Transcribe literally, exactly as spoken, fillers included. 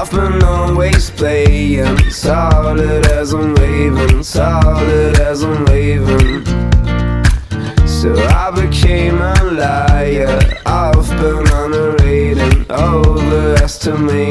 I've been always playing solid as I'm waving, solid as I'm waving. So I became a liar. I've been underrating, overestimating.